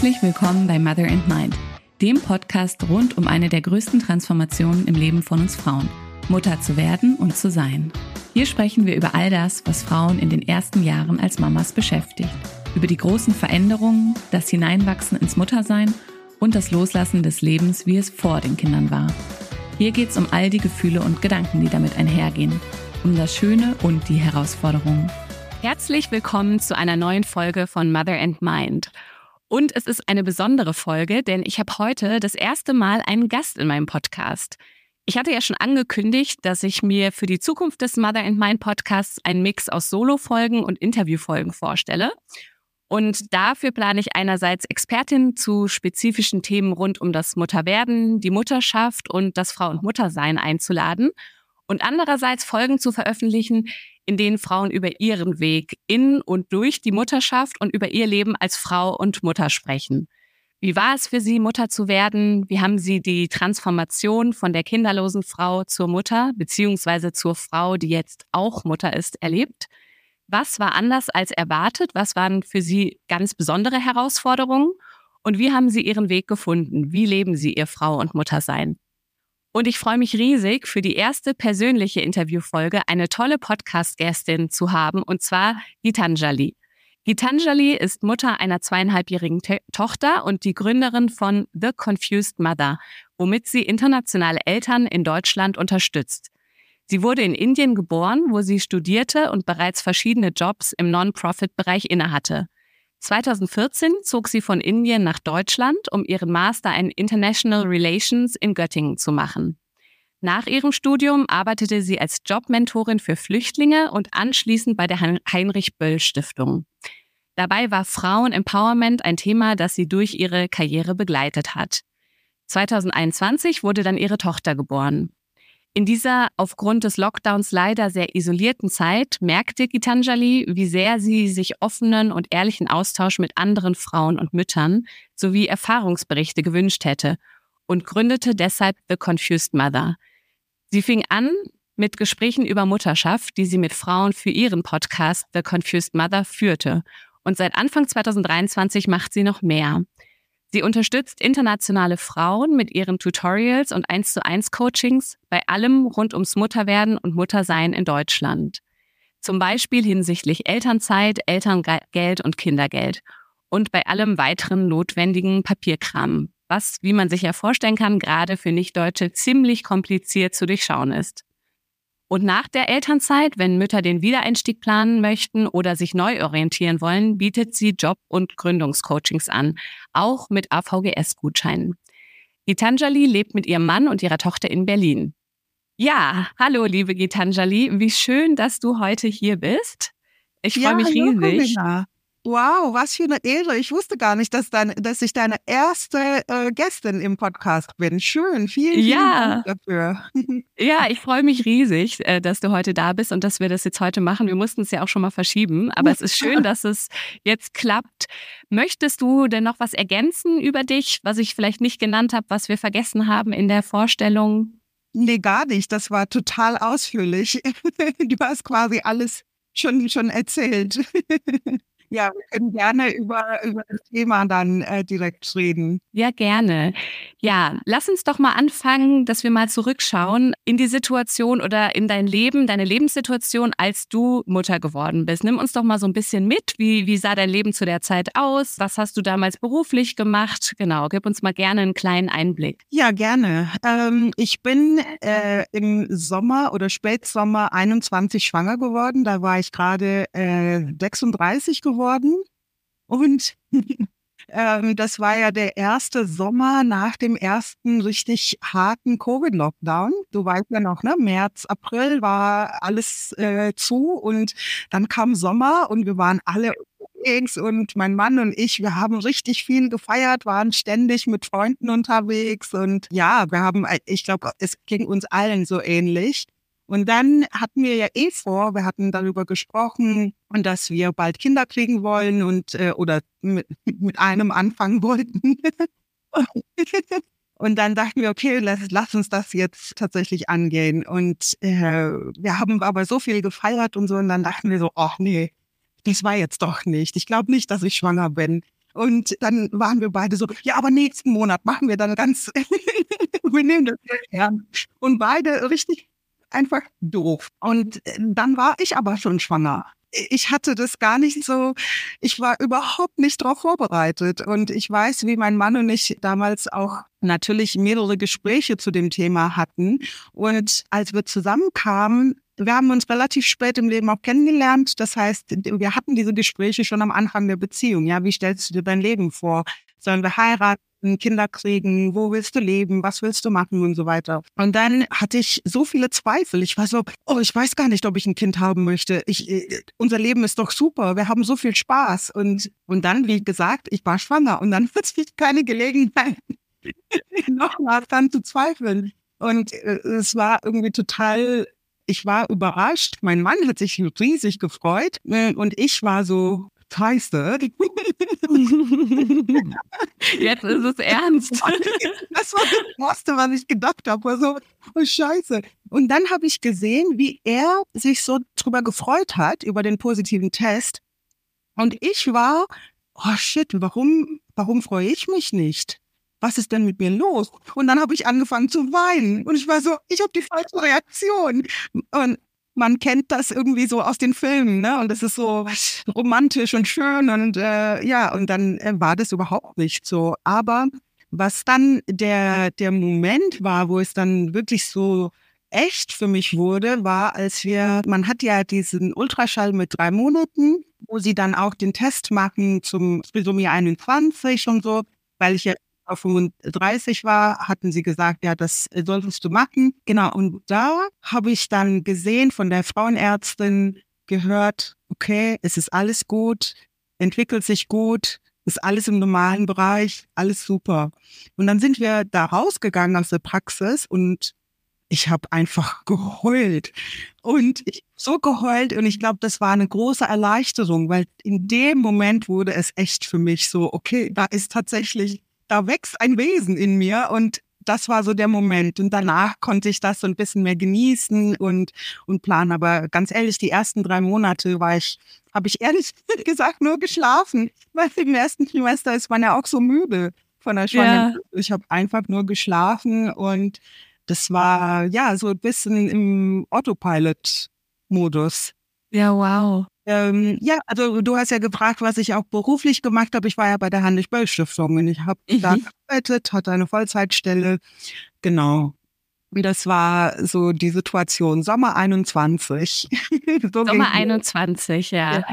Herzlich willkommen bei Mother and Mind, dem Podcast rund um eine der größten Transformationen im Leben von uns Frauen, Mutter zu werden und zu sein. Hier sprechen wir über all das, was Frauen in den ersten Jahren als Mamas beschäftigt. Über die großen Veränderungen, das Hineinwachsen ins Muttersein und das Loslassen des Lebens, wie es vor den Kindern war. Hier geht es um all die Gefühle und Gedanken, die damit einhergehen, um das Schöne und die Herausforderungen. Herzlich willkommen zu einer neuen Folge von Mother and Mind. Und es ist eine besondere Folge, denn ich habe heute das erste Mal einen Gast in meinem Podcast. Ich hatte ja schon angekündigt, dass ich mir für die Zukunft des Mother and Mind Podcasts einen Mix aus Solo-Folgen und Interviewfolgen vorstelle. Und dafür plane ich einerseits Expertinnen zu spezifischen Themen rund um das Mutterwerden, die Mutterschaft und das Frau- und Muttersein einzuladen und andererseits Folgen zu veröffentlichen, in denen Frauen über ihren Weg in und durch die Mutterschaft und über ihr Leben als Frau und Mutter sprechen. Wie war es für sie, Mutter zu werden? Wie haben sie die Transformation von der kinderlosen Frau zur Mutter bzw. zur Frau, die jetzt auch Mutter ist, erlebt? Was war anders als erwartet? Was waren für sie ganz besondere Herausforderungen? Und wie haben sie ihren Weg gefunden? Wie leben sie ihr Frau- und Muttersein? Und ich freue mich riesig, für die erste persönliche Interviewfolge eine tolle Podcast-Gästin zu haben, und zwar Gitanjali. Gitanjali ist Mutter einer 2,5-jährigen Tochter und die Gründerin von The Confused Mother, womit sie internationale Eltern in Deutschland unterstützt. Sie wurde in Indien geboren, wo sie studierte und bereits verschiedene Jobs im Non-Profit-Bereich innehatte. 2014 zog sie von Indien nach Deutschland, um ihren Master in International Relations in Göttingen zu machen. Nach ihrem Studium arbeitete sie als Jobmentorin für Flüchtlinge und anschließend bei der Heinrich-Böll-Stiftung. Dabei war Frauen-Empowerment ein Thema, das sie durch ihre Karriere begleitet hat. 2021 wurde dann ihre Tochter geboren. In dieser aufgrund des Lockdowns leider sehr isolierten Zeit merkte Gitanjali, wie sehr sie sich offenen und ehrlichen Austausch mit anderen Frauen und Müttern sowie Erfahrungsberichte gewünscht hätte und gründete deshalb The Confused Mother. Sie fing an mit Gesprächen über Mutterschaft, die sie mit Frauen für ihren Podcast The Confused Mother führte. Und seit Anfang 2023 macht sie noch mehr. Sie unterstützt internationale Frauen mit ihren Tutorials und 1:1 Coachings bei allem rund ums Mutterwerden und Muttersein in Deutschland. Zum Beispiel hinsichtlich Elternzeit, Elterngeld und Kindergeld und bei allem weiteren notwendigen Papierkram, was, wie man sich ja vorstellen kann, gerade für Nicht-Deutsche ziemlich kompliziert zu durchschauen ist. Und nach der Elternzeit, wenn Mütter den Wiedereinstieg planen möchten oder sich neu orientieren wollen, bietet sie Job- und Gründungscoachings an, auch mit AVGS-Gutscheinen. Gitanjali lebt mit ihrem Mann und ihrer Tochter in Berlin. Ja, hallo liebe Gitanjali, wie schön, dass du heute hier bist. Ich freue mich hallo, riesig. Corinna. Wow, was für eine Ehre. Ich wusste gar nicht, dass ich deine erste Gästin im Podcast bin. Schön, vielen Dank dafür. Ja, ich freue mich riesig, dass du heute da bist und dass wir das jetzt heute machen. Wir mussten es ja auch schon mal verschieben, aber es ist schön, dass es jetzt klappt. Möchtest du denn noch was ergänzen über dich, was ich vielleicht nicht genannt habe, was wir vergessen haben in der Vorstellung? Nee, gar nicht. Das war total ausführlich. Du hast quasi alles schon erzählt. Ja, wir können gerne über das Thema dann direkt reden. Ja, gerne. Ja, lass uns doch mal anfangen, dass wir mal zurückschauen in die Situation oder in dein Leben, deine Lebenssituation, als du Mutter geworden bist. Nimm uns doch mal so ein bisschen mit. Wie sah dein Leben zu der Zeit aus? Was hast du damals beruflich gemacht? Genau, gib uns mal gerne einen kleinen Einblick. Ja, gerne. Ich bin im Sommer oder Spätsommer 21 schwanger geworden. Da war ich gerade 36 geworden. Und das war ja der erste Sommer nach dem ersten richtig harten Covid-Lockdown. Du weißt ja noch, ne? März, April war alles zu und dann kam Sommer und wir waren alle unterwegs und mein Mann und ich, wir haben richtig viel gefeiert, waren ständig mit Freunden unterwegs und ja, ich glaube, es ging uns allen so ähnlich. Und dann hatten wir ja wir hatten darüber gesprochen und dass wir bald Kinder kriegen wollen und oder mit einem anfangen wollten. Und dann dachten wir, okay, lass uns das jetzt tatsächlich angehen. Und wir haben aber so viel gefeiert und so und dann dachten wir so, ach nee, das war jetzt doch nicht. Ich glaube nicht, dass ich schwanger bin. Und dann waren wir beide so, ja, aber nächsten Monat machen wir dann ganz, wir nehmen das ernst. Und beide richtig einfach doof. Und dann war ich aber schon schwanger. Ich hatte das gar nicht so, ich war überhaupt nicht darauf vorbereitet. Und ich weiß, wie mein Mann und ich damals auch natürlich mehrere Gespräche zu dem Thema hatten. Und als wir zusammenkamen, wir haben uns relativ spät im Leben auch kennengelernt. Das heißt, wir hatten diese Gespräche schon am Anfang der Beziehung. Ja, wie stellst du dir dein Leben vor? Sollen wir heiraten, Kinder kriegen? Wo willst du leben? Was willst du machen und so weiter? Und dann hatte ich so viele Zweifel. Ich war so, ich weiß gar nicht, ob ich ein Kind haben möchte. Unser Leben ist doch super. Wir haben so viel Spaß. Und dann, wie gesagt, ich war schwanger. Und dann hatte ich keine Gelegenheit, nochmal dran zu zweifeln. Und es war irgendwie total, ich war überrascht. Mein Mann hat sich riesig gefreut. Und ich war so, Scheiße. Jetzt ist es ernst. Das war das Erste, was ich gedacht habe. War so, oh Scheiße. Und dann habe ich gesehen, wie er sich so drüber gefreut hat, über den positiven Test. Und ich war, oh shit, warum freue ich mich nicht? Was ist denn mit mir los? Und dann habe ich angefangen zu weinen. Und ich war so, ich habe die falsche Reaktion. Und man kennt das irgendwie so aus den Filmen, ne? Und das ist so romantisch und schön und und dann war das überhaupt nicht so. Aber was dann der Moment war, wo es dann wirklich so echt für mich wurde, war, man hat ja diesen Ultraschall mit 3 Monaten, wo sie dann auch den Test machen zum Trisomie 21 und so, weil ich ja auf 35 war, hatten sie gesagt, ja, das solltest du machen. Genau, und da habe ich dann gesehen, von der Frauenärztin gehört, okay, es ist alles gut, entwickelt sich gut, ist alles im normalen Bereich, alles super. Und dann sind wir da rausgegangen aus der Praxis und ich habe einfach geheult. Und so geheult und ich glaube, das war eine große Erleichterung, weil in dem Moment wurde es echt für mich so, okay, da wächst ein Wesen in mir und das war so der Moment. Und danach konnte ich das so ein bisschen mehr genießen und planen. Aber ganz ehrlich, die ersten 3 Monate habe ich ehrlich gesagt nur geschlafen. Weil im ersten Trimester ist man ja auch so müde von der Schwangerschaft. Ja. Ich habe einfach nur geschlafen und das war ja so ein bisschen im Autopilot-Modus. Ja, wow. Also du hast ja gefragt, was ich auch beruflich gemacht habe. Ich war ja bei der Heinrich-Böll-Stiftung und ich habe da gearbeitet, hatte eine Vollzeitstelle. Genau. Und das war so die Situation, Sommer 21. Sommer 21, ja.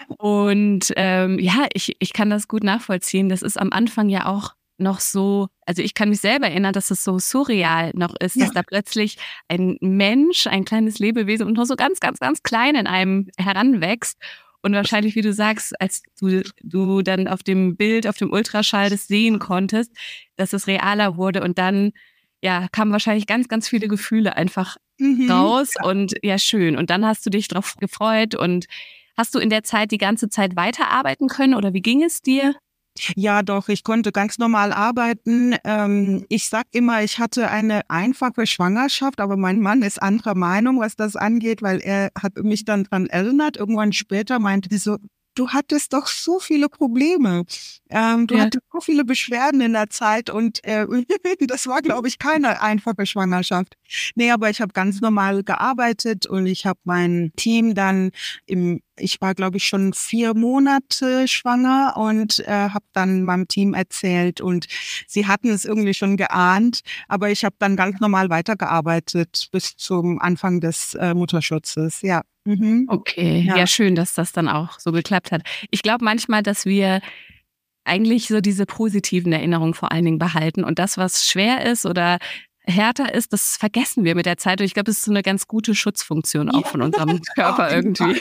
Und ich kann das gut nachvollziehen. Das ist am Anfang ja auch noch so, also ich kann mich selber erinnern, dass es so surreal noch ist, dass da plötzlich ein Mensch, ein kleines Lebewesen und nur so ganz, ganz, ganz klein in einem heranwächst. Und wahrscheinlich, wie du sagst, als du dann auf dem Bild, auf dem Ultraschall das sehen konntest, dass es realer wurde und dann kamen wahrscheinlich ganz, ganz viele Gefühle einfach raus und ja, schön. Und dann hast du dich drauf gefreut und hast du in der Zeit die ganze Zeit weiterarbeiten können oder wie ging es dir? Ja, doch, ich konnte ganz normal arbeiten. Ich sag immer, ich hatte eine einfache Schwangerschaft, aber mein Mann ist anderer Meinung, was das angeht, weil er hat mich dann dran erinnert. Irgendwann später meinte sie so, du hattest doch so viele Probleme. Du hattest so viele Beschwerden in der Zeit und das war, glaube ich, keine einfache Schwangerschaft. Nee, aber ich habe ganz normal gearbeitet und ich habe mein Team dann ich war, glaube ich, schon 4 Monate schwanger und habe dann meinem Team erzählt und sie hatten es irgendwie schon geahnt, aber ich habe dann ganz normal weitergearbeitet bis zum Anfang des Mutterschutzes, ja. Okay, ja, schön, dass das dann auch so geklappt hat. Ich glaube manchmal, dass wir eigentlich so diese positiven Erinnerungen vor allen Dingen behalten und das, was schwer ist oder härter ist, das vergessen wir mit der Zeit. Und ich glaube, es ist so eine ganz gute Schutzfunktion auch von unserem Körper irgendwie.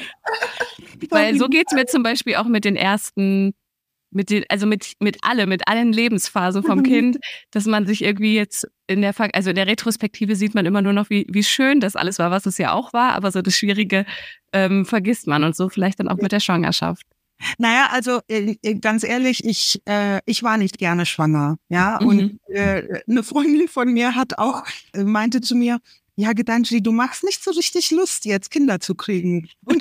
Weil so geht's mir zum Beispiel auch mit den ersten, mit allen Lebensphasen vom Kind, dass man sich irgendwie jetzt in der Retrospektive sieht man immer nur noch, wie schön das alles war, was es ja auch war, aber so das Schwierige vergisst man und so vielleicht dann auch mit der Schwangerschaft. Naja, also ganz ehrlich, ich war nicht gerne schwanger, ja. Und eine Freundin von mir meinte zu mir, ja, Gedanke, du machst nicht so richtig Lust, jetzt Kinder zu kriegen. Und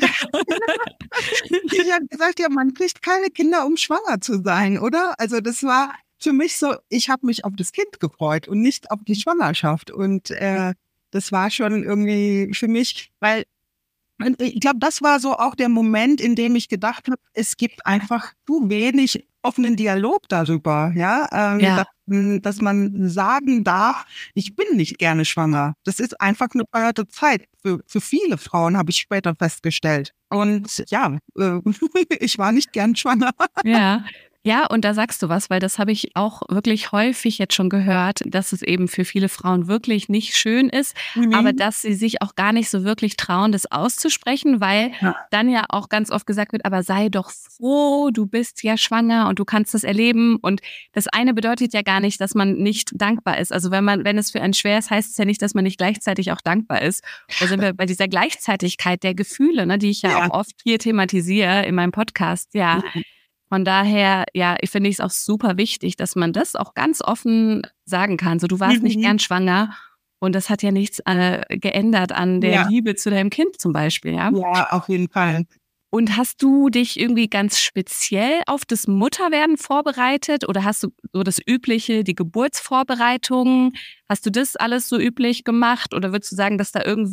ich habe gesagt, ja, man kriegt keine Kinder, um schwanger zu sein, oder? Also das war für mich so, ich habe mich auf das Kind gefreut und nicht auf die Schwangerschaft. Und das war schon irgendwie für mich, weil und ich glaube, das war so auch der Moment, in dem ich gedacht habe, es gibt einfach zu wenig offenen Dialog darüber, ja, dass man sagen darf, ich bin nicht gerne schwanger. Das ist einfach eine verhörte Zeit für viele Frauen, habe ich später festgestellt. Und ja, ich war nicht gern schwanger. Ja. Ja, und da sagst du was, weil das habe ich auch wirklich häufig jetzt schon gehört, dass es eben für viele Frauen wirklich nicht schön ist, aber dass sie sich auch gar nicht so wirklich trauen, das auszusprechen, weil dann ja auch ganz oft gesagt wird, aber sei doch froh, du bist ja schwanger und du kannst das erleben. Und das eine bedeutet ja gar nicht, dass man nicht dankbar ist. Also wenn es für einen schwer ist, heißt es ja nicht, dass man nicht gleichzeitig auch dankbar ist. Da sind wir bei dieser Gleichzeitigkeit der Gefühle, ne, die ich ja auch oft hier thematisiere in meinem Podcast, ja. Von daher, ja, ich finde es auch super wichtig, dass man das auch ganz offen sagen kann. So, du warst nicht gern schwanger und das hat ja nichts geändert an der Liebe zu deinem Kind zum Beispiel, ja? Ja, auf jeden Fall. Und hast du dich irgendwie ganz speziell auf das Mutterwerden vorbereitet oder hast du so das Übliche, die Geburtsvorbereitung, hast du das alles so üblich gemacht oder würdest du sagen, dass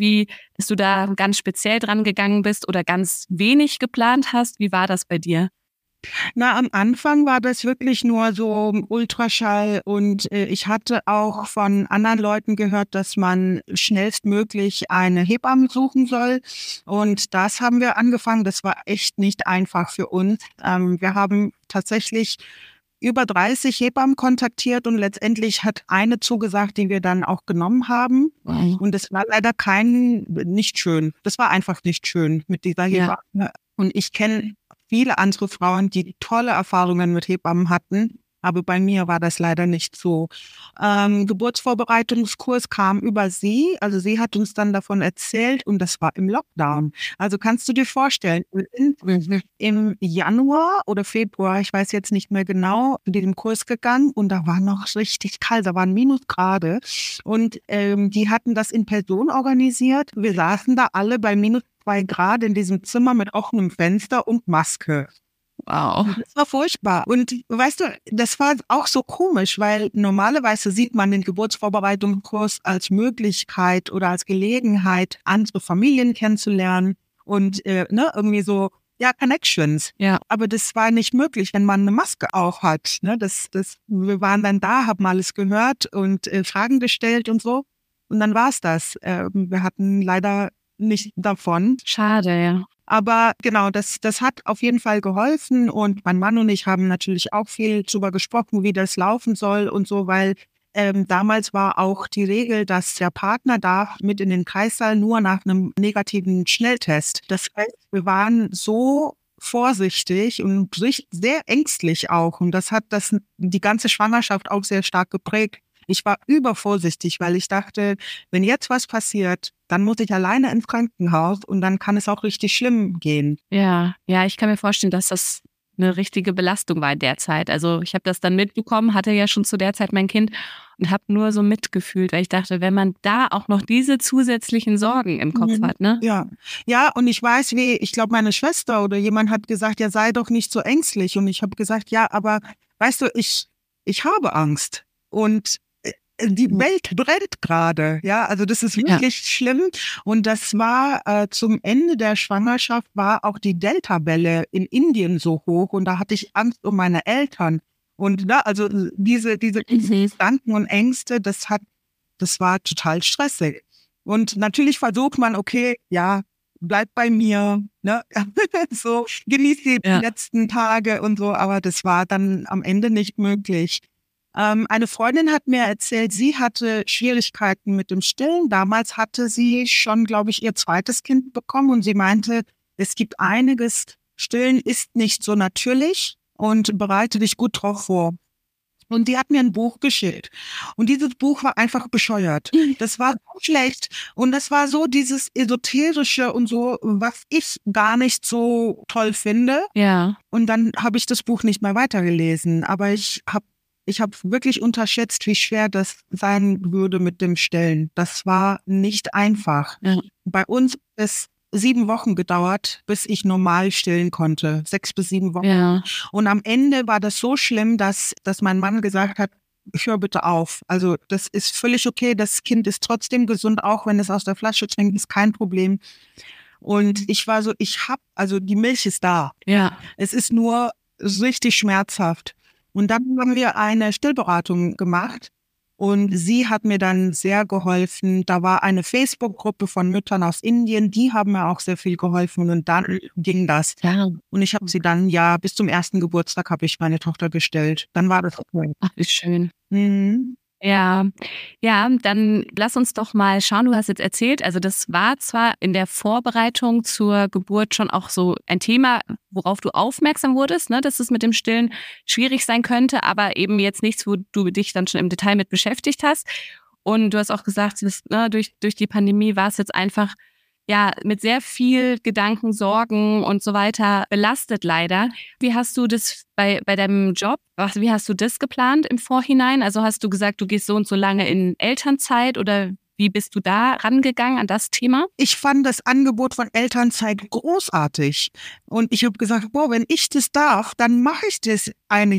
du da ganz speziell dran gegangen bist oder ganz wenig geplant hast? Wie war das bei dir? Na, am Anfang war das wirklich nur so Ultraschall und ich hatte auch von anderen Leuten gehört, dass man schnellstmöglich eine Hebamme suchen soll. Und das haben wir angefangen. Das war echt nicht einfach für uns. Wir haben tatsächlich über 30 Hebammen kontaktiert und letztendlich hat eine zugesagt, die wir dann auch genommen haben. Und es war leider nicht schön. Das war einfach nicht schön mit dieser Hebamme. Und ich kenne viele andere Frauen, die tolle Erfahrungen mit Hebammen hatten. Aber bei mir war das leider nicht so. Geburtsvorbereitungskurs kam über sie. Also sie hat uns dann davon erzählt und das war im Lockdown. Also kannst du dir vorstellen, im Januar oder Februar, ich weiß jetzt nicht mehr genau, in diesem Kurs gegangen und da war noch richtig kalt, da waren Minusgrade. Und die hatten das in Person organisiert. Wir saßen da alle bei -2 Grad in diesem Zimmer mit offenem Fenster und Maske. Wow. Das war furchtbar. Und weißt du, das war auch so komisch, weil normalerweise sieht man den Geburtsvorbereitungskurs als Möglichkeit oder als Gelegenheit, andere Familien kennenzulernen und irgendwie so, Connections. Ja. Aber das war nicht möglich, wenn man eine Maske auf hat. Ne? Wir waren dann da, haben alles gehört und Fragen gestellt und so. Und dann war es das. Wir hatten leider nicht davon. Schade, ja. Aber genau, das hat auf jeden Fall geholfen und mein Mann und ich haben natürlich auch viel darüber gesprochen, wie das laufen soll und so, weil damals war auch die Regel, dass der Partner darf mit in den Kreissaal nur nach einem negativen Schnelltest. Das heißt, wir waren so vorsichtig und sehr ängstlich auch und das hat die ganze Schwangerschaft auch sehr stark geprägt. Ich war übervorsichtig, weil ich dachte, wenn jetzt was passiert, dann muss ich alleine ins Krankenhaus und dann kann es auch richtig schlimm gehen. Ja, ich kann mir vorstellen, dass das eine richtige Belastung war in der Zeit. Also ich habe das dann mitbekommen, hatte ja schon zu der Zeit mein Kind und habe nur so mitgefühlt, weil ich dachte, wenn man da auch noch diese zusätzlichen Sorgen im Kopf hat, ne? Ja, und ich weiß, ich glaube, meine Schwester oder jemand hat gesagt, ja, sei doch nicht so ängstlich. Und ich habe gesagt, ja, aber weißt du, ich habe Angst und die Welt brennt gerade, ja, also das ist wirklich schlimm und das war zum Ende der Schwangerschaft war auch die Delta-Welle in Indien so hoch und da hatte ich Angst um meine Eltern und also diese Gedanken und Ängste, das war total stressig und natürlich versucht man, okay, ja, bleib bei mir, ne, so genieß die letzten Tage und so, aber das war dann am Ende nicht möglich. Eine Freundin hat mir erzählt, sie hatte Schwierigkeiten mit dem Stillen. Damals hatte sie schon, glaube ich, ihr zweites Kind bekommen und sie meinte, es gibt einiges, Stillen ist nicht so natürlich und bereite dich gut drauf vor. Und die hat mir ein Buch geschickt. Und dieses Buch war einfach bescheuert. Das war so schlecht. Und das war so dieses Esoterische und so, was ich gar nicht so toll finde. Ja. Und dann habe ich das Buch nicht mehr weitergelesen. Aber ich ich habe wirklich unterschätzt, wie schwer das sein würde mit dem Stillen. Das war nicht einfach. Ja. Bei uns ist 7 Wochen gedauert, bis ich normal stillen konnte. 6 bis 7 Wochen. Ja. Und am Ende war das so schlimm, dass mein Mann gesagt hat, hör bitte auf. Also das ist völlig okay. Das Kind ist trotzdem gesund, auch wenn es aus der Flasche trinkt, ist kein Problem. Und ich war so, also die Milch ist da. Ja. Es ist nur richtig schmerzhaft. Und dann haben wir eine Stillberatung gemacht und sie hat mir dann sehr geholfen. Da war eine Facebook-Gruppe von Müttern aus Indien, die haben mir auch sehr viel geholfen und dann ging das. Ja. Und ich habe sie dann, bis zum 1. Geburtstag habe ich meine Tochter gestillt. Dann war das okay. Ach, wie schön. Mhm. Ja, dann lass uns doch mal schauen. Du hast jetzt erzählt, also das war zwar in der Vorbereitung zur Geburt schon auch so ein Thema, worauf du aufmerksam wurdest, ne, dass es mit dem Stillen schwierig sein könnte, aber eben jetzt nichts, wo du dich dann schon im Detail mit beschäftigt hast. Und du hast auch gesagt, durch die Pandemie war es jetzt einfach mit sehr viel Gedanken, Sorgen und so weiter belastet leider. Wie hast du das bei deinem Job, wie hast du das geplant im Vorhinein? Also hast du gesagt, du gehst so und so lange in Elternzeit oder wie bist du da rangegangen an das Thema? Ich fand das Angebot von Elternzeit großartig. Und ich habe gesagt, wenn ich das darf, dann mache ich das nehme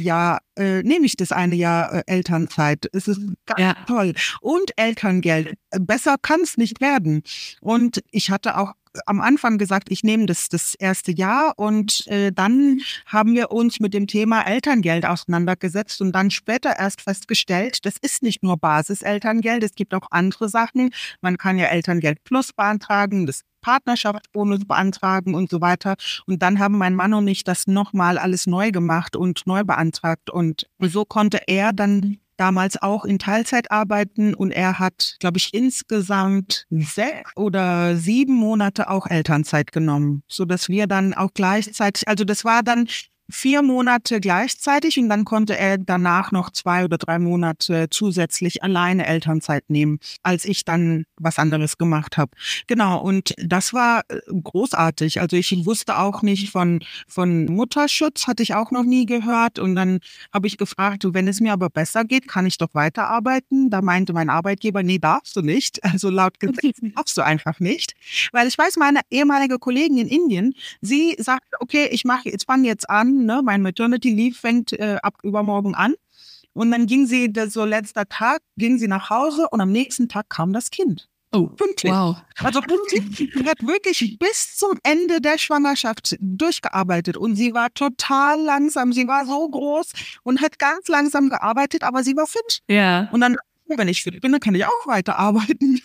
ich das eine Jahr Elternzeit. Es ist ganz toll. Und Elterngeld. Besser kann es nicht werden. Und ich hatte auch am Anfang gesagt, ich nehme das erste Jahr und dann haben wir uns mit dem Thema Elterngeld auseinandergesetzt und dann später erst festgestellt, das ist nicht nur Basiselterngeld, es gibt auch andere Sachen. Man kann ja Elterngeld Plus beantragen, das Partnerschaftsbonus beantragen und so weiter. Und dann haben mein Mann und ich das nochmal alles neu gemacht und neu beantragt. Und so konnte er dann damals auch in Teilzeit arbeiten und er hat, glaube ich, insgesamt 6 oder 7 Monate auch Elternzeit genommen, sodass wir dann auch gleichzeitig, also das war dann 4 Monate gleichzeitig und dann konnte er danach noch 2 oder 3 Monate zusätzlich alleine Elternzeit nehmen, als ich dann was anderes gemacht habe. Genau, und das war großartig. Also ich wusste auch nicht von Mutterschutz, hatte ich auch noch nie gehört. Und dann habe ich gefragt, wenn es mir aber besser geht, kann ich doch weiterarbeiten? Da meinte mein Arbeitgeber, nee, darfst du nicht. Also laut Gesetz darfst du einfach nicht. Weil ich weiß, meine ehemalige Kollegin in Indien, sie sagt, okay, ich fange jetzt an, mein Maternity Leave fängt ab übermorgen an. Und dann ging sie, letzter Tag, ging sie nach Hause und am nächsten Tag kam das Kind. Oh, pünktlich. Wow. Also pünktlich. Sie hat wirklich bis zum Ende der Schwangerschaft durchgearbeitet und sie war total langsam. Sie war so groß und hat ganz langsam gearbeitet, aber sie war fit. Ja. Und dann, wenn ich fit bin, dann kann ich auch weiterarbeiten.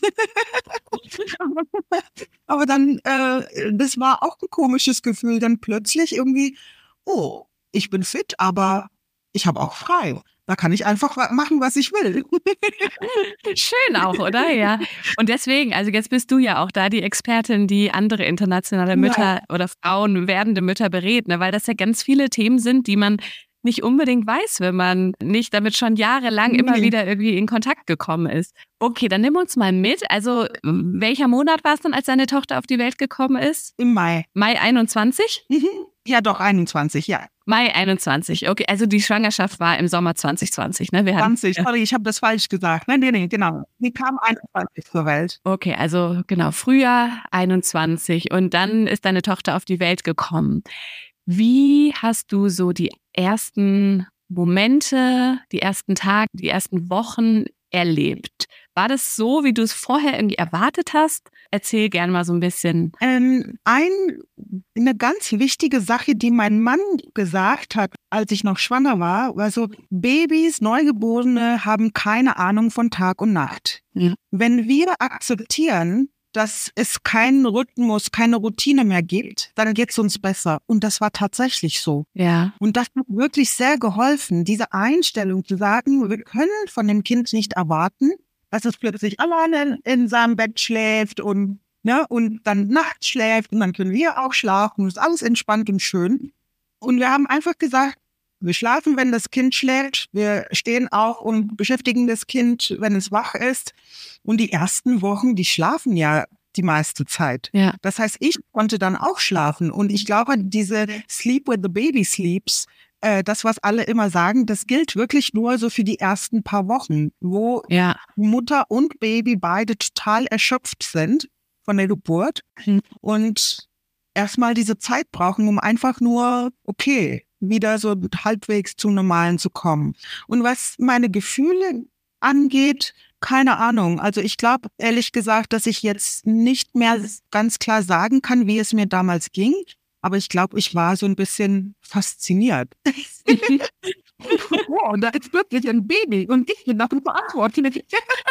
Aber dann, das war auch ein komisches Gefühl, dann plötzlich irgendwie, ich bin fit, aber ich habe auch frei. Da kann ich einfach machen, was ich will. Schön auch, oder? Ja. Und deswegen, also jetzt bist du ja auch da die Expertin, die andere internationale Mütter oder Frauen, werdende Mütter berät, ne? Weil das ja ganz viele Themen sind, die man nicht unbedingt weiß, wenn man nicht damit schon jahrelang immer wieder irgendwie in Kontakt gekommen ist. Okay, dann nimm uns mal mit. Also welcher Monat war es dann, als deine Tochter auf die Welt gekommen ist? Im Mai. Mai 21? Ja, doch, 21, ja. Mai 21, okay. Also die Schwangerschaft war im Sommer 2020, ne? 20, sorry, ich habe das falsch gesagt. Nee, genau. Die kam 21 zur Welt. Okay, also genau, Frühjahr 21 und dann ist deine Tochter auf die Welt gekommen. Wie hast du so die ersten Momente, die ersten Tage, die ersten Wochen erlebt? War das so, wie du es vorher irgendwie erwartet hast? Erzähl gerne mal so ein bisschen. Eine ganz wichtige Sache, die mein Mann gesagt hat, als ich noch schwanger war, war so, Babys, Neugeborene haben keine Ahnung von Tag und Nacht. Ja. Wenn wir akzeptieren, dass es keinen Rhythmus, keine Routine mehr gibt, dann geht es uns besser. Und das war tatsächlich so. Ja. Und das hat wirklich sehr geholfen, diese Einstellung zu sagen, wir können von dem Kind nicht erwarten, dass es plötzlich alleine in seinem Bett schläft und dann nachts schläft und dann können wir auch schlafen. Das ist alles entspannt und schön. Und wir haben einfach gesagt, wir schlafen, wenn das Kind schläft. Wir stehen auf und beschäftigen das Kind, wenn es wach ist. Und die ersten Wochen, die schlafen ja die meiste Zeit. Ja. Das heißt, ich konnte dann auch schlafen. Und ich glaube, diese Sleep with the Baby Sleeps, das, was alle immer sagen, das gilt wirklich nur so für die ersten paar Wochen, wo Mutter und Baby beide total erschöpft sind von der Geburt und erstmal diese Zeit brauchen, um einfach nur, wieder so halbwegs zum Normalen zu kommen. Und was meine Gefühle angeht, keine Ahnung. Also ich glaube, ehrlich gesagt, dass ich jetzt nicht mehr ganz klar sagen kann, wie es mir damals ging. Aber ich glaube, ich war so ein bisschen fasziniert. Wow, da ist wirklich ein Baby und ich bin dafür verantwortlich.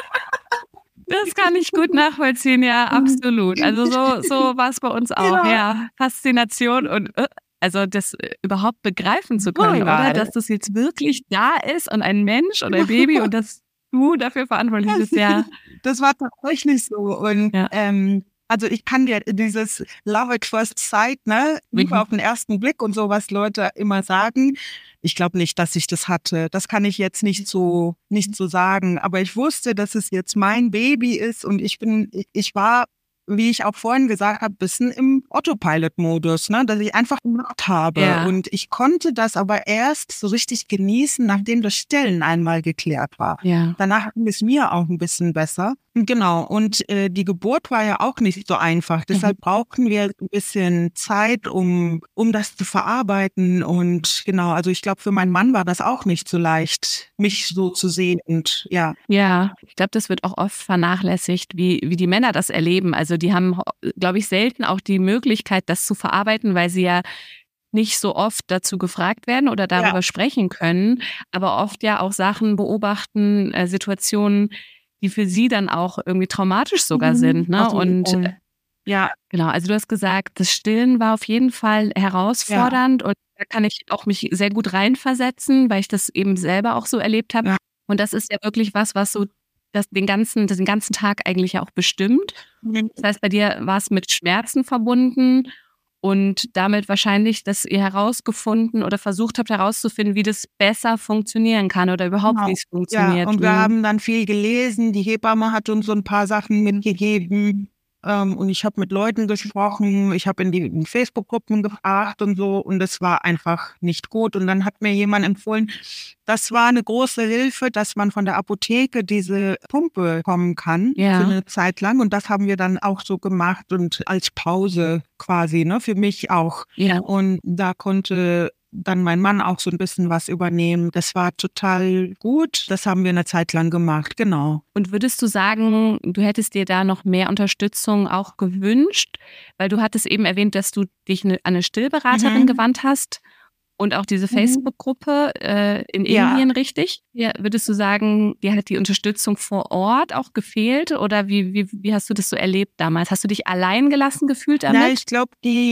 Das kann ich gut nachvollziehen, ja, absolut. Also so war es bei uns auch, ja. Faszination und also das überhaupt begreifen zu können, oder? Dass das jetzt wirklich da ist und ein Mensch oder ein Baby und dass du dafür verantwortlich bist, ja. Das war tatsächlich so. Und also ich kann dir dieses Love at First Sight, ne, Liebe auf den ersten Blick und so, was Leute immer sagen. Ich glaube nicht, dass ich das hatte. Das kann ich jetzt nicht so sagen. Aber ich wusste, dass es jetzt mein Baby ist und ich war, wie ich auch vorhin gesagt habe, ein bisschen im Autopilot-Modus, ne, dass ich einfach gemacht habe. Ja. Und ich konnte das aber erst so richtig genießen, nachdem das Stillen einmal geklärt war. Ja. Danach ging es mir auch ein bisschen besser. Genau, und die Geburt war ja auch nicht so einfach. Deshalb brauchten wir ein bisschen Zeit, um das zu verarbeiten. Und genau, also ich glaube, für meinen Mann war das auch nicht so leicht, mich so zu sehen. Und ja. Ja, ich glaube, das wird auch oft vernachlässigt, wie die Männer das erleben. Also die haben, glaube ich, selten auch die Möglichkeit, das zu verarbeiten, weil sie ja nicht so oft dazu gefragt werden oder darüber sprechen können, aber oft ja auch Sachen beobachten, Situationen, die für sie dann auch irgendwie traumatisch sogar sind, ne? Und ja, genau. Also du hast gesagt, das Stillen war auf jeden Fall herausfordernd und da kann ich auch mich sehr gut reinversetzen, weil ich das eben selber auch so erlebt habe. Ja. Und das ist ja wirklich was so den ganzen Tag eigentlich auch bestimmt. Das heißt, bei dir war es mit Schmerzen verbunden und damit wahrscheinlich, dass ihr herausgefunden oder versucht habt herauszufinden, wie das besser funktionieren kann oder überhaupt, wie es funktioniert. Ja, und wir haben dann viel gelesen. Die Hebamme hat uns so ein paar Sachen mitgegeben. Und ich habe mit Leuten gesprochen, ich habe in die Facebook-Gruppen gefragt und so und das war einfach nicht gut. Und dann hat mir jemand empfohlen, das war eine große Hilfe, dass man von der Apotheke diese Pumpe bekommen kann für eine Zeit lang. Und das haben wir dann auch so gemacht und als Pause quasi, ne, für mich auch. Ja. Und da konnte dann mein Mann auch so ein bisschen was übernehmen. Das war total gut. Das haben wir eine Zeit lang gemacht, genau. Und würdest du sagen, du hättest dir da noch mehr Unterstützung auch gewünscht? Weil du hattest eben erwähnt, dass du dich an eine Stillberaterin gewandt hast und auch diese Facebook-Gruppe in Indien, richtig? Ja, würdest du sagen, dir hat die Unterstützung vor Ort auch gefehlt? Oder wie hast du das so erlebt damals? Hast du dich allein gelassen gefühlt damit? Ja, ich glaube,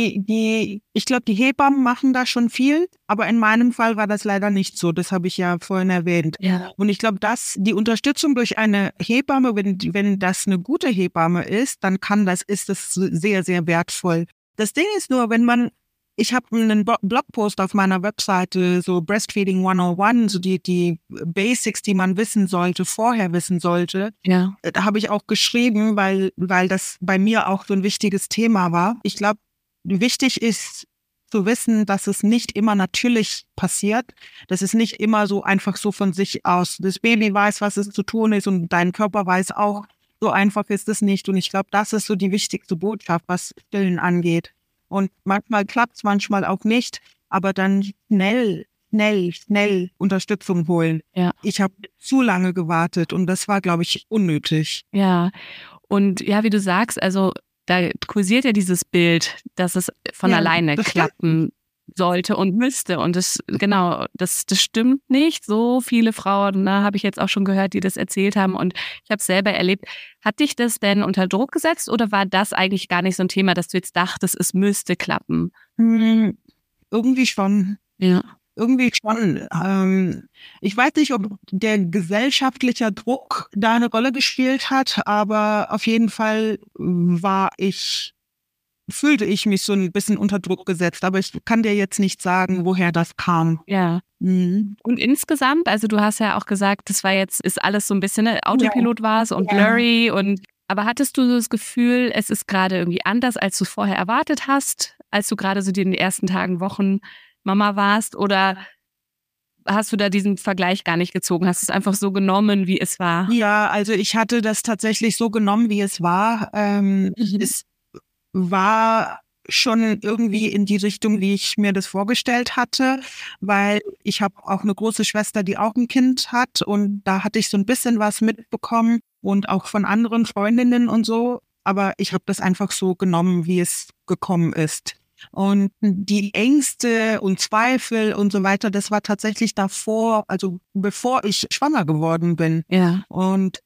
die Hebammen machen da schon viel, aber in meinem Fall war das leider nicht so. Das habe ich ja vorhin erwähnt. Ja. Und ich glaube, dass die Unterstützung durch eine Hebamme, wenn das eine gute Hebamme ist, dann ist das sehr, sehr wertvoll. Das Ding ist nur, ich habe einen Blogpost auf meiner Webseite, so Breastfeeding 101, so die Basics, die man vorher wissen sollte. Ja. Da habe ich auch geschrieben, weil das bei mir auch so ein wichtiges Thema war. Ich glaube, wichtig ist zu wissen, dass es nicht immer natürlich passiert. Das ist nicht immer so einfach so von sich aus. Das Baby weiß, was es zu tun ist und dein Körper weiß auch, so einfach ist es nicht. Und ich glaube, das ist so die wichtigste Botschaft, was Stillen angeht. Und manchmal klappt es, manchmal auch nicht, aber dann schnell Unterstützung holen. Ja. Ich habe zu lange gewartet und das war, glaube ich, unnötig. Ja, und ja, wie du sagst, also da kursiert ja dieses Bild, dass es von alleine klappen sollte und müsste. Und das stimmt nicht. So viele Frauen, habe ich jetzt auch schon gehört, die das erzählt haben. Und ich habe es selber erlebt. Hat dich das denn unter Druck gesetzt oder war das eigentlich gar nicht so ein Thema, dass du jetzt dachtest, es müsste klappen? Irgendwie schon. Ja. Irgendwie schon. Ich weiß nicht, ob der gesellschaftliche Druck da eine Rolle gespielt hat, aber auf jeden Fall fühlte ich mich so ein bisschen unter Druck gesetzt, aber ich kann dir jetzt nicht sagen, woher das kam. Ja. Und insgesamt, also du hast ja auch gesagt, ist alles so ein bisschen, Autopilot war es und blurry aber hattest du so das Gefühl, es ist gerade irgendwie anders, als du es vorher erwartet hast, als du gerade so in den ersten Tagen, Wochen Mama warst oder hast du da diesen Vergleich gar nicht gezogen? Hast es einfach so genommen, wie es war? Ja, also ich hatte das tatsächlich so genommen, wie es war. Es war schon irgendwie in die Richtung, wie ich mir das vorgestellt hatte, weil ich habe auch eine große Schwester, die auch ein Kind hat und da hatte ich so ein bisschen was mitbekommen und auch von anderen Freundinnen und so, aber ich habe das einfach so genommen, wie es gekommen ist. Und die Ängste und Zweifel und so weiter, das war tatsächlich davor, also bevor ich schwanger geworden bin. Ja. Und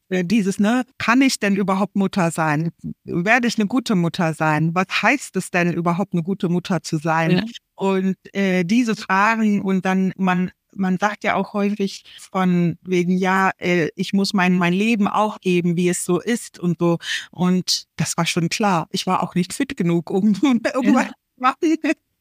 kann ich denn überhaupt Mutter sein? Werde ich eine gute Mutter sein? Was heißt es denn überhaupt, eine gute Mutter zu sein? Ja. Und diese Fragen und dann man sagt ja auch häufig von wegen, ja, ich muss mein Leben auch geben, wie es so ist und so. Und das war schon klar. Ich war auch nicht fit genug, um irgendwas zu machen.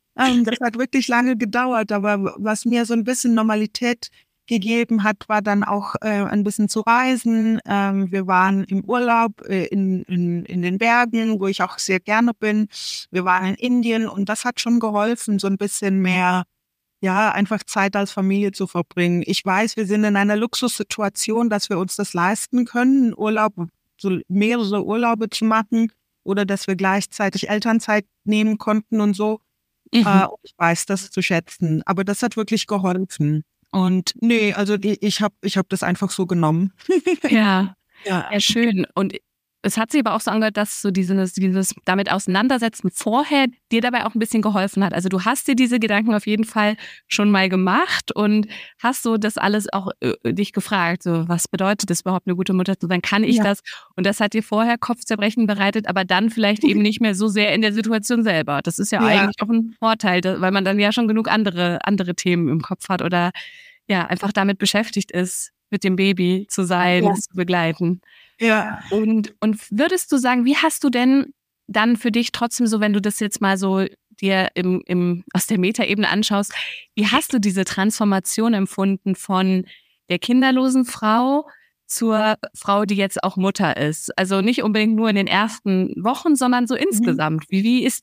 Das hat wirklich lange gedauert, aber was mir so ein bisschen Normalität gegeben hat, war dann auch ein bisschen zu reisen. Wir waren im Urlaub in den Bergen, wo ich auch sehr gerne bin. Wir waren in Indien und das hat schon geholfen, so ein bisschen mehr, ja, einfach Zeit als Familie zu verbringen. Ich weiß, wir sind in einer Luxussituation, dass wir uns das leisten können, Urlaub, so mehrere Urlaube zu machen oder dass wir gleichzeitig Elternzeit nehmen konnten und so. Ich weiß das zu schätzen, aber das hat wirklich geholfen. Und nee, also ich hab das einfach so genommen. Ja, schön. Und es hat sich aber auch so angehört, dass so dieses damit Auseinandersetzen vorher dir dabei auch ein bisschen geholfen hat. Also du hast dir diese Gedanken auf jeden Fall schon mal gemacht und hast so das alles auch dich gefragt, so was bedeutet es überhaupt, eine gute Mutter zu sein? Kann ich das? Und das hat dir vorher Kopfzerbrechen bereitet, aber dann vielleicht eben nicht mehr so sehr in der Situation selber. Das ist ja eigentlich auch ein Vorteil, weil man dann ja schon genug andere Themen im Kopf hat oder ja einfach damit beschäftigt ist, mit dem Baby zu sein, es zu begleiten. Ja. Und würdest du sagen, wie hast du denn dann für dich trotzdem so, wenn du das jetzt mal so dir aus der Metaebene anschaust, wie hast du diese Transformation empfunden von der kinderlosen Frau zur Frau, die jetzt auch Mutter ist? Also nicht unbedingt nur in den ersten Wochen, sondern so insgesamt. Wie ist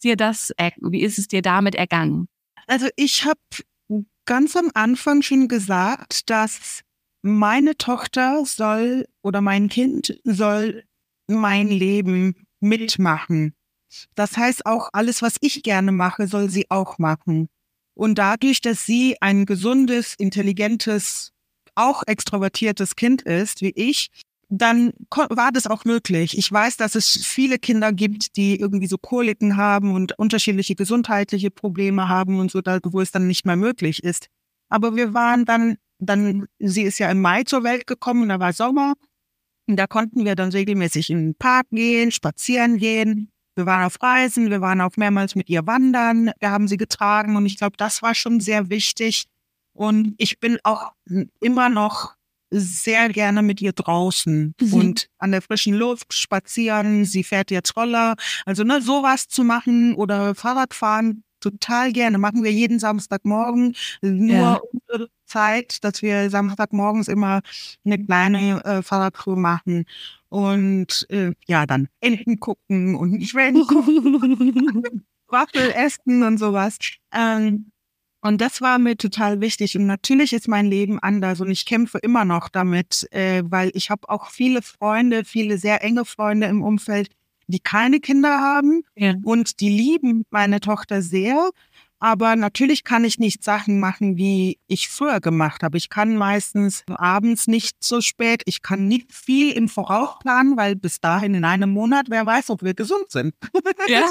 es dir damit ergangen? Also ich habe ganz am Anfang schon gesagt, dass meine Tochter oder mein Kind soll mein Leben mitmachen. Das heißt auch, alles, was ich gerne mache, soll sie auch machen. Und dadurch, dass sie ein gesundes, intelligentes, auch extrovertiertes Kind ist, wie ich, dann war das auch möglich. Ich weiß, dass es viele Kinder gibt, die irgendwie so Koliken haben und unterschiedliche gesundheitliche Probleme haben und so, wo es dann nicht mehr möglich ist. Aber wir waren dann, sie ist ja im Mai zur Welt gekommen, da war Sommer. Und da konnten wir dann regelmäßig in den Park gehen, spazieren gehen. Wir waren auf Reisen, wir waren auch mehrmals mit ihr wandern. Wir haben sie getragen und ich glaube, das war schon sehr wichtig. Und ich bin auch immer noch sehr gerne mit ihr draußen und an der frischen Luft spazieren. Sie fährt jetzt Roller. Also sowas zu machen oder Fahrradfahren, total gerne. Machen wir jeden Samstagmorgen. Nur unsere Zeit, dass wir Samstagmorgens immer eine kleine Fahrradtour machen. Und dann Enten gucken und Schwänen gucken, Waffel essen und sowas. Und das war mir total wichtig. Und natürlich ist mein Leben anders und ich kämpfe immer noch damit, weil ich habe auch viele Freunde, viele sehr enge Freunde im Umfeld, die keine Kinder haben und die lieben meine Tochter sehr. Aber natürlich kann ich nicht Sachen machen, wie ich früher gemacht habe. Ich kann meistens abends nicht so spät. Ich kann nicht viel im Voraus planen, weil bis dahin in einem Monat, wer weiß, ob wir gesund sind. Ja,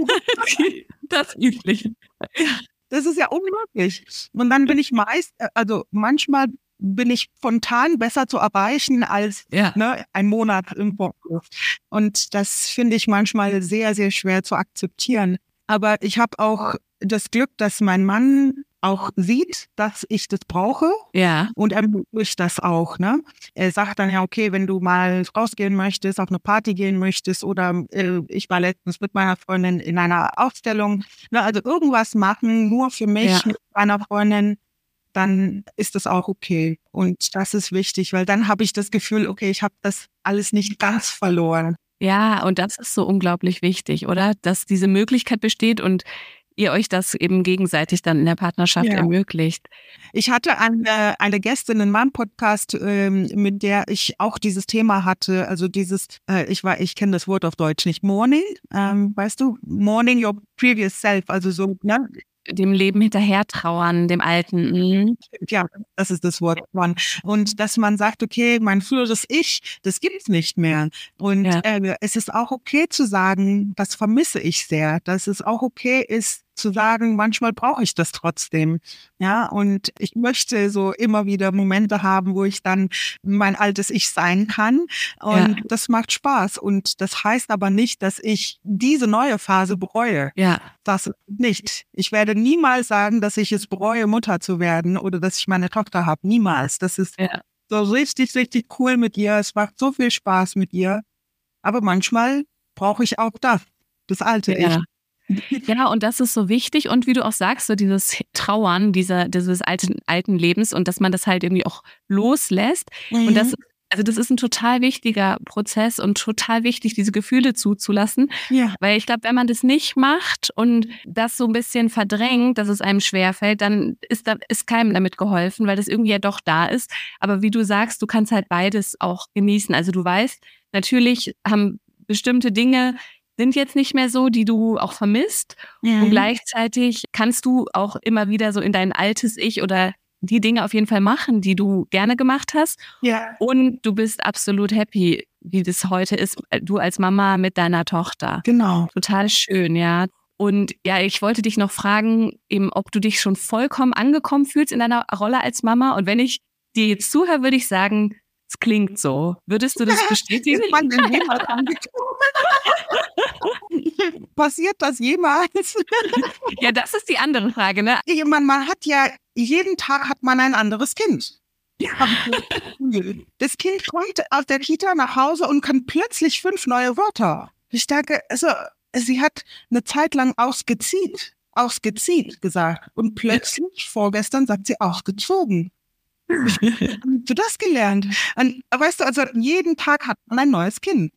das Übliche. Das ist ja unmöglich. Und dann bin ich manchmal bin ich spontan besser zu erreichen als ein Monat im Voraus. Und das finde ich manchmal sehr, sehr schwer zu akzeptieren. Aber ich habe auch das Glück, dass mein Mann auch sieht, dass ich das brauche. Ja. Und er ermöglicht das auch. Ne? Er sagt dann ja, okay, wenn du mal rausgehen möchtest, auf eine Party gehen möchtest oder ich war letztens mit meiner Freundin in einer Ausstellung, also irgendwas machen, nur für mich mit meiner Freundin, dann ist das auch okay. Und das ist wichtig, weil dann habe ich das Gefühl, okay, ich habe das alles nicht ganz verloren. Ja, und das ist so unglaublich wichtig, oder? Dass diese Möglichkeit besteht und ihr euch das eben gegenseitig dann in der Partnerschaft ermöglicht. Ich hatte eine Gästin in meinem Podcast, mit der ich auch dieses Thema hatte, also dieses, ich kenne das Wort auf Deutsch nicht, Mourning, weißt du, Mourning your previous self, also so, ne? Dem Leben hinterher trauern, dem Alten. Mhm. Ja, das ist das Wort. Und dass man sagt, okay, mein früheres Ich, das gibt's nicht mehr. Und es ist auch okay zu sagen, das vermisse ich sehr. Dass es auch okay ist zu sagen, manchmal brauche ich das trotzdem. Ja, und ich möchte so immer wieder Momente haben, wo ich dann mein altes Ich sein kann. Und das macht Spaß. Und das heißt aber nicht, dass ich diese neue Phase bereue. Ja. Das nicht. Ich werde niemals sagen, dass ich es bereue, Mutter zu werden oder dass ich meine Tochter habe. Niemals. Das ist so richtig, richtig cool mit ihr. Es macht so viel Spaß mit ihr. Aber manchmal brauche ich auch das alte Ich. Ja, und das ist so wichtig. Und wie du auch sagst, so dieses Trauern dieses alten Lebens und dass man das halt irgendwie auch loslässt. Und das ist ein total wichtiger Prozess und total wichtig, diese Gefühle zuzulassen. Ja. Weil ich glaube, wenn man das nicht macht und das so ein bisschen verdrängt, dass es einem schwerfällt, dann ist keinem damit geholfen, weil das irgendwie ja doch da ist. Aber wie du sagst, du kannst halt beides auch genießen. Also du weißt, natürlich haben bestimmte Dinge sind jetzt nicht mehr so, die du auch vermisst. Und gleichzeitig kannst du auch immer wieder so in dein altes Ich oder die Dinge auf jeden Fall machen, die du gerne gemacht hast. Ja. Und du bist absolut happy, wie das heute ist, du als Mama mit deiner Tochter. Genau. Total schön, ja. Und ja, ich wollte dich noch fragen, eben, ob du dich schon vollkommen angekommen fühlst in deiner Rolle als Mama. Und wenn ich dir jetzt zuhöre, würde ich sagen, es klingt so. Würdest du das bestätigen? Ist man denn jemals angekommen? Passiert das jemals? Ja, das ist die andere Frage, ne? Man hat ja, jeden Tag hat man ein anderes Kind. Ja. Das Kind kommt aus der Kita nach Hause und kann plötzlich 5 neue Wörter. Ich denke, also, sie hat eine Zeit lang ausgezieht gesagt. Und plötzlich, vorgestern, sagt sie ausgezogen. Hast du das gelernt? Und, weißt du, also jeden Tag hat man ein neues Kind.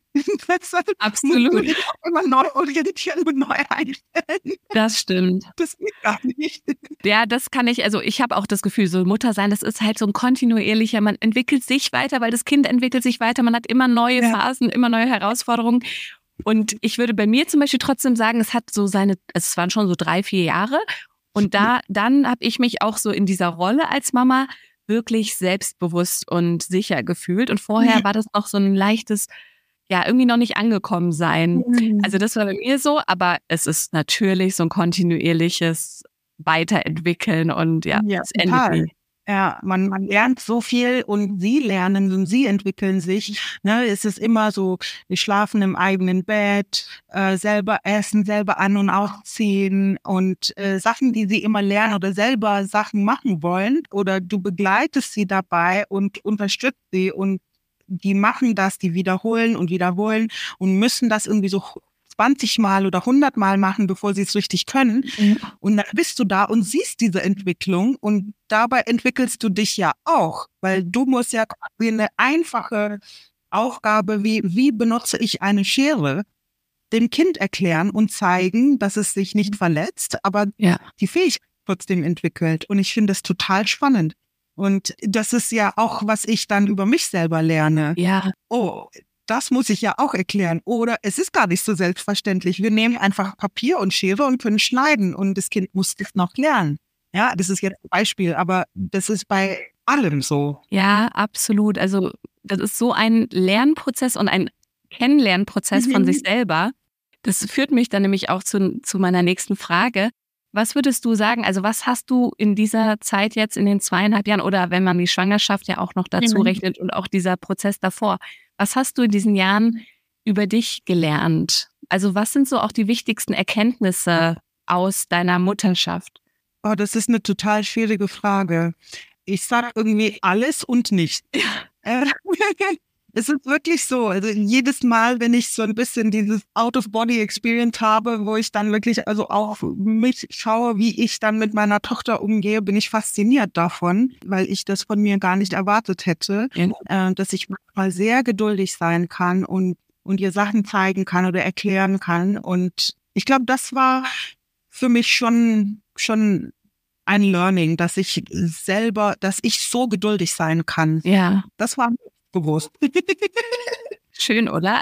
Absolut. Ich immer neu orientieren und neu einstellen. Das stimmt. Das geht gar nicht. Ja, das kann ich, also ich habe auch das Gefühl, so Mutter sein, das ist halt so ein kontinuierlicher, man entwickelt sich weiter, weil das Kind entwickelt sich weiter, man hat immer neue Phasen, immer neue Herausforderungen. Und ich würde bei mir zum Beispiel trotzdem sagen, es hat so es waren schon so 3-4 Jahre. Und dann habe ich mich auch so in dieser Rolle als Mama wirklich selbstbewusst und sicher gefühlt. Und vorher war das noch so ein leichtes, ja, irgendwie noch nicht angekommen sein. Also das war bei mir so, aber es ist natürlich so ein kontinuierliches Weiterentwickeln und es endet nie. Ja, man lernt so viel und sie lernen und sie entwickeln sich. Ne, es ist immer so, wir schlafen im eigenen Bett, selber essen, selber an- und ausziehen und Sachen, die sie immer lernen oder selber Sachen machen wollen oder du begleitest sie dabei und unterstützt sie und die machen das, die wiederholen und wiederholen und müssen das irgendwie so 20 Mal oder 100 Mal machen, bevor sie es richtig können. Und dann bist du da und siehst diese Entwicklung und dabei entwickelst du dich ja auch, weil du musst ja quasi eine einfache Aufgabe wie benutze ich eine Schere, dem Kind erklären und zeigen, dass es sich nicht verletzt, aber die Fähigkeit trotzdem entwickelt. Und ich finde das total spannend. Und das ist ja auch, was ich dann über mich selber lerne. Ja. Oh, das muss ich ja auch erklären. Oder es ist gar nicht so selbstverständlich. Wir nehmen einfach Papier und Schere und können schneiden und das Kind muss das noch lernen. Ja, das ist jetzt ein Beispiel, aber das ist bei allem so. Ja, absolut. Also das ist so ein Lernprozess und ein Kennenlernprozess von sich selber. Das führt mich dann nämlich auch zu meiner nächsten Frage. Was würdest du sagen, also was hast du in dieser Zeit jetzt in den 2,5 Jahren oder wenn man die Schwangerschaft ja auch noch dazu rechnet und auch dieser Prozess davor, was hast du in diesen Jahren über dich gelernt? Also was sind so auch die wichtigsten Erkenntnisse aus deiner Mutterschaft? Oh, das ist eine total schwierige Frage. Ich sage irgendwie alles und nichts. Es ist wirklich so. Also jedes Mal, wenn ich so ein bisschen dieses Out-of-Body-Experience habe, wo ich dann wirklich also auch mich schaue, wie ich dann mit meiner Tochter umgehe, bin ich fasziniert davon, weil ich das von mir gar nicht erwartet hätte, dass ich mal sehr geduldig sein kann und ihr Sachen zeigen kann oder erklären kann. Und ich glaube, das war für mich schon ein Learning, dass ich so geduldig sein kann. Ja. Das war mir bewusst. Schön, oder?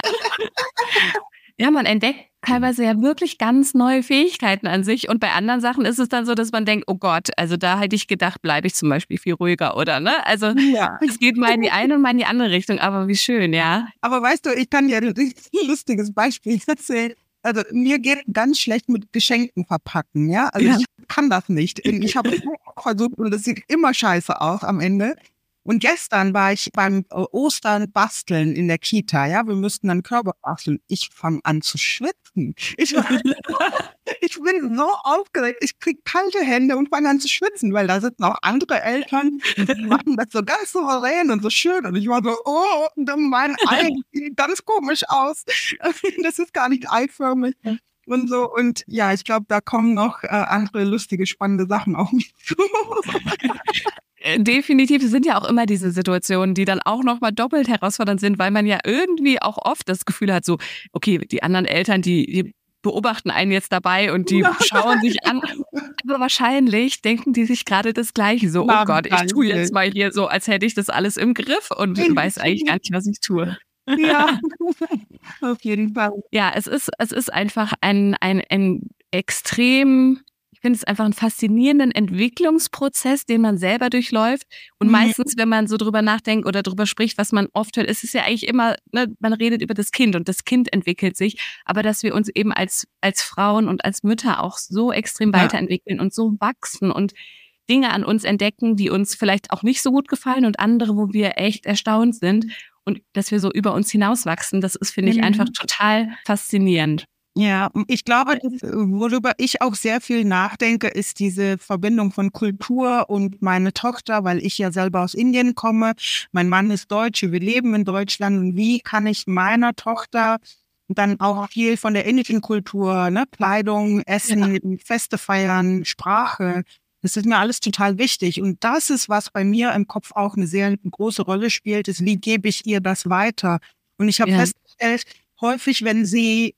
Ja, man entdeckt teilweise ja wirklich ganz neue Fähigkeiten an sich und bei anderen Sachen ist es dann so, dass man denkt, oh Gott, also da hätte ich gedacht, bleibe ich zum Beispiel viel ruhiger, oder? Ne? Also es geht mal in die eine und mal in die andere Richtung, aber wie schön, ja. Aber weißt du, ich kann dir ein lustiges Beispiel erzählen. Also mir geht ganz schlecht mit Geschenken verpacken, ja. Also ich kann das nicht. Ich habe es versucht und es sieht immer scheiße aus am Ende. Und gestern war ich beim Ostern basteln in der Kita, ja. Wir müssten einen Körper basteln. Ich fange an zu schwitzen. Ich bin so aufgeregt. Ich kriege kalte Hände und fange an zu schwitzen, weil da sitzen auch andere Eltern, die machen das so ganz souverän und so schön. Und ich war so, oh, mein Ei sieht ganz komisch aus. Das ist gar nicht eiförmig. Und so. Und ja, ich glaube, da kommen noch andere lustige, spannende Sachen auf mich zu. Definitiv, es sind ja auch immer diese Situationen, die dann auch nochmal doppelt herausfordernd sind, weil man ja irgendwie auch oft das Gefühl hat, so, okay, die anderen Eltern, die beobachten einen jetzt dabei und die schauen sich an. Aber wahrscheinlich denken die sich gerade das Gleiche, so, oh Gott, ich tue jetzt mal hier so, als hätte ich das alles im Griff und weiß eigentlich gar nicht, was ich tue. Ja, auf jeden Fall. Ja, es ist einfach ein extrem, ich finde es einfach einen faszinierenden Entwicklungsprozess, den man selber durchläuft. Und meistens, wenn man so drüber nachdenkt oder drüber spricht, was man oft hört, ist es ja eigentlich immer, ne, man redet über das Kind und das Kind entwickelt sich. Aber dass wir uns eben als Frauen und als Mütter auch so extrem weiterentwickeln und so wachsen und Dinge an uns entdecken, die uns vielleicht auch nicht so gut gefallen und andere, wo wir echt erstaunt sind. Und dass wir so über uns hinauswachsen, das ist, finde ich, einfach total faszinierend. Ja, ich glaube, worüber ich auch sehr viel nachdenke, ist diese Verbindung von Kultur und meine Tochter, weil ich ja selber aus Indien komme. Mein Mann ist Deutsche, wir leben in Deutschland. Und wie kann ich meiner Tochter dann auch viel von der indischen Kultur, ne, Kleidung, Essen, Feste feiern, Sprache, das ist mir alles total wichtig. Und das ist, was bei mir im Kopf auch eine sehr große Rolle spielt, ist, wie gebe ich ihr das weiter? Und ich habe festgestellt, häufig, wenn sie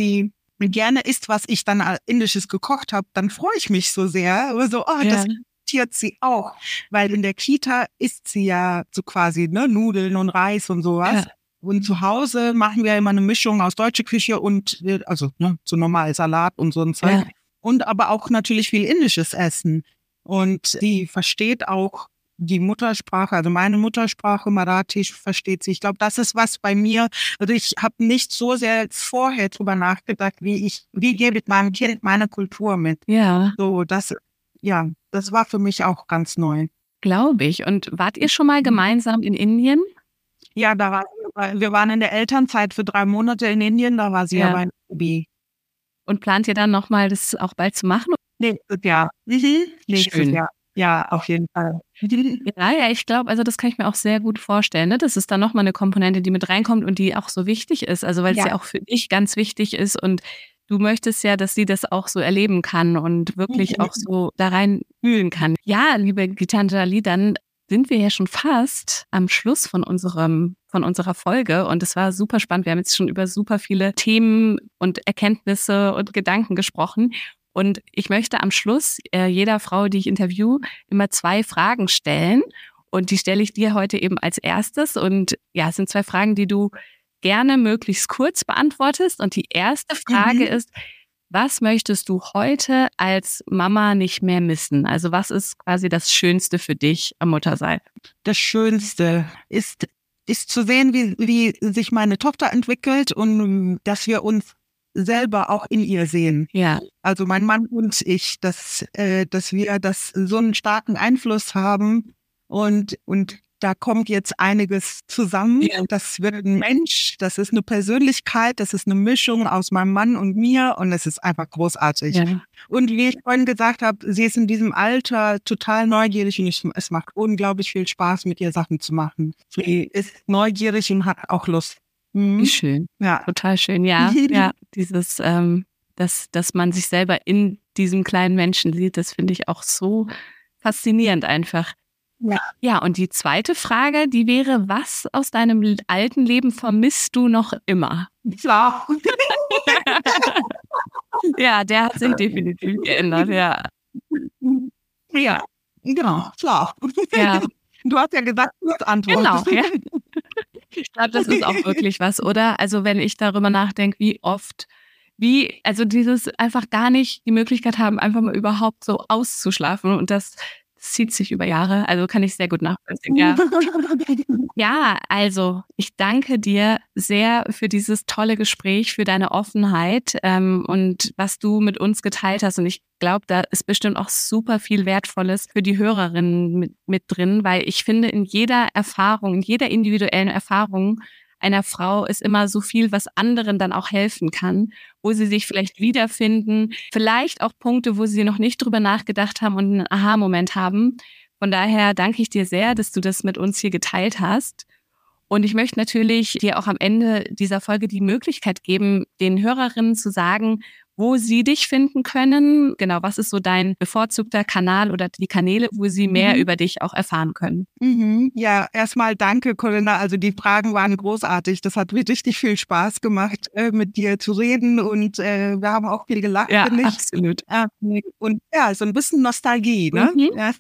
gerne isst, was ich dann Indisches gekocht habe, dann freue ich mich so sehr. So, das interessiert sie auch. Weil in der Kita isst sie ja so quasi, ne, Nudeln und Reis und sowas. Ja. Und zu Hause machen wir immer eine Mischung aus deutscher Küche und, also, ne, so normal Salat und so ein Zeug. Ja. Und aber auch natürlich viel indisches Essen. Und sie versteht auch die Muttersprache, also meine Muttersprache, Marathi, versteht sie. Ich glaube, das ist was bei mir, also ich habe nicht so sehr vorher drüber nachgedacht, wie gebe ich meinem Kind meine Kultur mit. Ja. So, das war für mich auch ganz neu. Glaube ich. Und wart ihr schon mal gemeinsam in Indien? Ja, wir waren in der Elternzeit für 3 Monate in Indien, da war sie aber ein Baby. Und plant ihr dann nochmal das auch bald zu machen? Nächstes Jahr. Nächstes Jahr. Ja, auf jeden Fall. Ja, ich glaube, also das kann ich mir auch sehr gut vorstellen, ne? Das ist dann nochmal eine Komponente, die mit reinkommt und die auch so wichtig ist. Also weil es ja auch für dich ganz wichtig ist und du möchtest ja, dass sie das auch so erleben kann und wirklich auch so da rein fühlen kann. Ja, liebe Gitanjali, dann sind wir ja schon fast am Schluss von unserer Folge und es war super spannend. Wir haben jetzt schon über super viele Themen und Erkenntnisse und Gedanken gesprochen. Und ich möchte am Schluss jeder Frau, die ich interview, immer 2 Fragen stellen. Und die stelle ich dir heute eben als erstes. Und ja, es sind 2 Fragen, die du gerne möglichst kurz beantwortest. Und die erste Frage ist, was möchtest du heute als Mama nicht mehr missen? Also was ist quasi das Schönste für dich am Muttersein? Das Schönste ist zu sehen, wie sich meine Tochter entwickelt und dass wir uns selber auch in ihr sehen. Ja. Also mein Mann und ich, dass wir so einen starken Einfluss haben und da kommt jetzt einiges zusammen. Ja. Das wird ein Mensch, das ist eine Persönlichkeit, das ist eine Mischung aus meinem Mann und mir und es ist einfach großartig. Ja. Und wie ich vorhin gesagt habe, sie ist in diesem Alter total neugierig und es macht unglaublich viel Spaß, mit ihr Sachen zu machen. Sie ist neugierig und hat auch Lust. Wie schön. Ja. Total schön. Ja, dieses, dass man sich selber in diesem kleinen Menschen sieht, das finde ich auch so faszinierend einfach. Ja, und die zweite Frage, die wäre, was aus deinem alten Leben vermisst du noch immer? Schlaf. Ja, der hat sich definitiv geändert, ja. Ja, genau, Schlaf. Ja. Du hast ja gesagt, du antwortest. Genau, ja. Ich glaube, das ist auch wirklich was, oder? Also wenn ich darüber nachdenke, also dieses einfach gar nicht die Möglichkeit haben, einfach mal überhaupt so auszuschlafen und das zieht sich über Jahre, also kann ich sehr gut nachvollziehen, ja. Ja, also ich danke dir sehr für dieses tolle Gespräch, für deine Offenheit und was du mit uns geteilt hast. Und ich glaube, da ist bestimmt auch super viel Wertvolles für die Hörerinnen mit drin, weil ich finde, in jeder Erfahrung, in jeder individuellen Erfahrung einer Frau ist immer so viel, was anderen dann auch helfen kann, wo sie sich vielleicht wiederfinden, vielleicht auch Punkte, wo sie noch nicht drüber nachgedacht haben und einen Aha-Moment haben. Von daher danke ich dir sehr, dass du das mit uns hier geteilt hast. Und ich möchte natürlich dir auch am Ende dieser Folge die Möglichkeit geben, den Hörerinnen zu sagen, wo sie dich finden können. Genau, was ist so dein bevorzugter Kanal oder die Kanäle, wo sie mehr über dich auch erfahren können? Ja, erstmal danke, Corinna. Also die Fragen waren großartig. Das hat mir richtig viel Spaß gemacht, mit dir zu reden und wir haben auch viel gelacht, ja, finde ich. Absolut. Und ja, so ein bisschen Nostalgie, ne? Ja.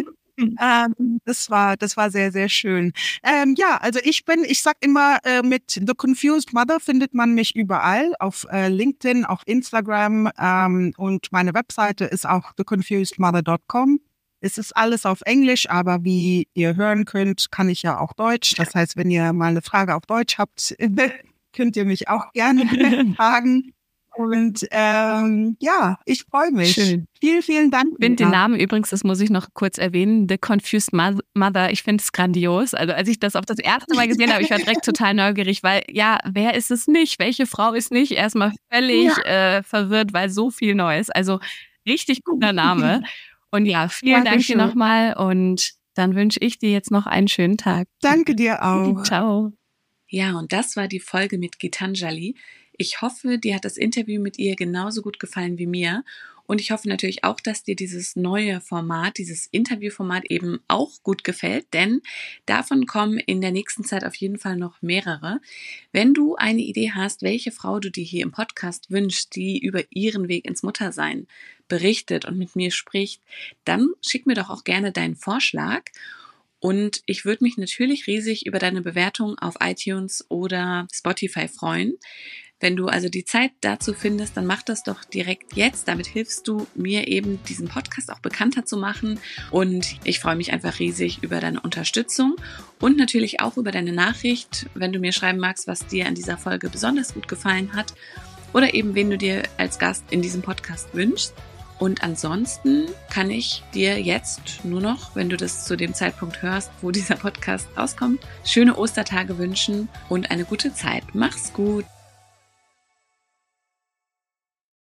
Das war sehr, sehr schön. Ja, also ich sag immer, mit The Confused Mother findet man mich überall, auf LinkedIn, auf Instagram und meine Webseite ist auch theconfusedmother.com. Es ist alles auf Englisch, aber wie ihr hören könnt, kann ich ja auch Deutsch. Das heißt, wenn ihr mal eine Frage auf Deutsch habt, könnt ihr mich auch gerne fragen. Und ja, ich freue mich. Schön. Vielen, vielen Dank. Ich finde den Namen übrigens, das muss ich noch kurz erwähnen, The Confused Mother, ich finde es grandios. Also als ich das auch das erste Mal gesehen habe, ich war direkt total neugierig, weil ja, wer ist es nicht? Welche Frau ist nicht erstmal völlig verwirrt, weil so viel Neues. Also richtig guter Name. Und ja, vielen Dank dir nochmal und dann wünsche ich dir jetzt noch einen schönen Tag. Danke dir auch. Ciao. Ja, und das war die Folge mit Gitanjali. Ich hoffe, dir hat das Interview mit ihr genauso gut gefallen wie mir. Und ich hoffe natürlich auch, dass dir dieses neue Format, dieses Interviewformat eben auch gut gefällt, denn davon kommen in der nächsten Zeit auf jeden Fall noch mehrere. Wenn du eine Idee hast, welche Frau du dir hier im Podcast wünschst, die über ihren Weg ins Muttersein berichtet und mit mir spricht, dann schick mir doch auch gerne deinen Vorschlag. Und ich würde mich natürlich riesig über deine Bewertung auf iTunes oder Spotify freuen. Wenn du also die Zeit dazu findest, dann mach das doch direkt jetzt. Damit hilfst du mir eben, diesen Podcast auch bekannter zu machen. Und ich freue mich einfach riesig über deine Unterstützung und natürlich auch über deine Nachricht, wenn du mir schreiben magst, was dir an dieser Folge besonders gut gefallen hat oder eben wen du dir als Gast in diesem Podcast wünschst. Und ansonsten kann ich dir jetzt nur noch, wenn du das zu dem Zeitpunkt hörst, wo dieser Podcast rauskommt, schöne Ostertage wünschen und eine gute Zeit. Mach's gut!